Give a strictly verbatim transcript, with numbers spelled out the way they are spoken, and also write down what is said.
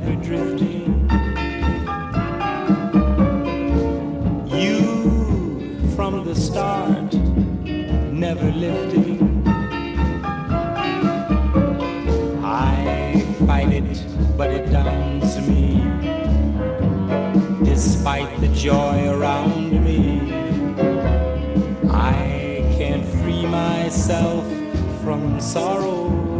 never drifting. You from the start, never lifting. I fight it, but it downs me. Despite the joy around me, I can't free myself from sorrow.